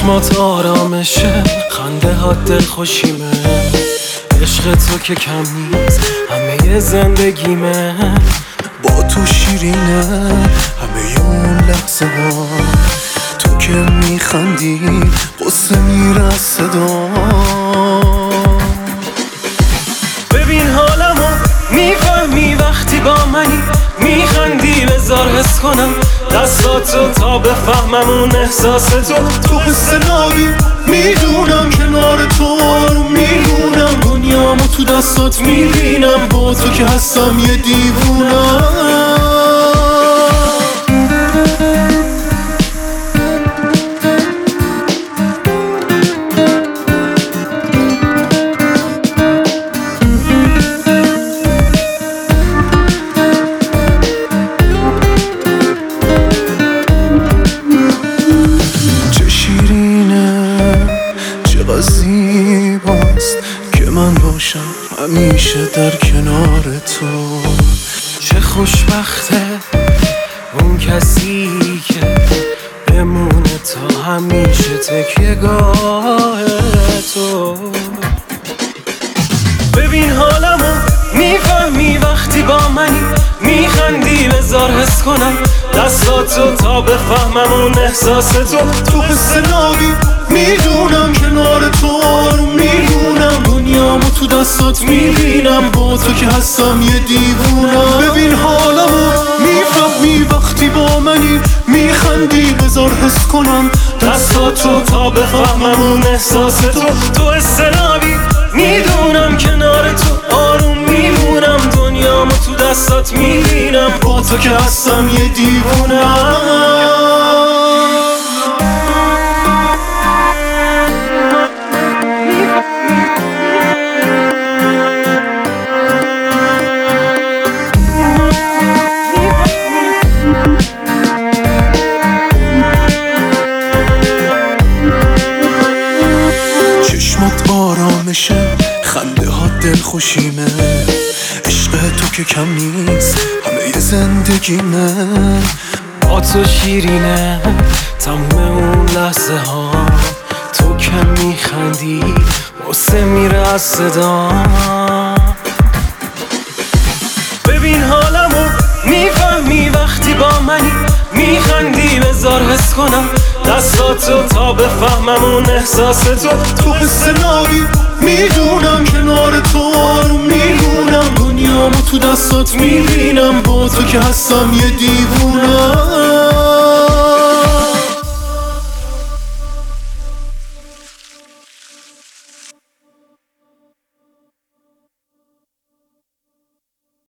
چشمات آرامشه، خنده ها دلخوشیمه، عشق تو که کم نیست همه زندگیمه. با تو شیرینه همه اون لحظه ها، تو که میخندی قصه میره از صدا. ببین حالمو میفهمی وقتی با منی، میخندی بذار حس کنم دستاتو تا بفهمم اون احساس تو قصه نبی، میدونم کنار تو آروم میمونم، دنیامو تو دستات میبینم، با تو که هستم یه دیوونم. زیباست که من باشم همیشه در کنار تو. چه خوشبخته اون کسی که بمونه تا همیشه تکیه‌گاه تو. ببین حالمو میفهمی وقتی با منی، میخندی بذار حس کنم دستاتو تا بفهمم اون احساس تو قصه نبی، میدونم کنار تو آروم میمونم، دنیامو تو دستات میبینم، با تو که هستم یه دیوونم. ببین حالمو میفهمی وقتی با منی، میخندی بذار حس کنم دستاتو تا بفهمم اون احساس تو استرابی، میدونم کنار تو آروم میمونم، دنیامو تو دستات میبینم، با تو که هستم یه دیوونم. چشمات آرامشه، خنده ها دلخوشیمه، عشق تو که کم نیست همه زندگیمه. با تو شیرینه تموم اون لحظه ها، تو که میخندی قصه میره از صدا. ببین حالمو میفهمی وقتی با منی، میخندی بذار حس کنم دستاتو تا بفهمم اون احساس تو قصه نبی، میدونم کنار تو آروم میمونم، دنیامو تو دستات میبینم، با تو که هستم یه دیوونم.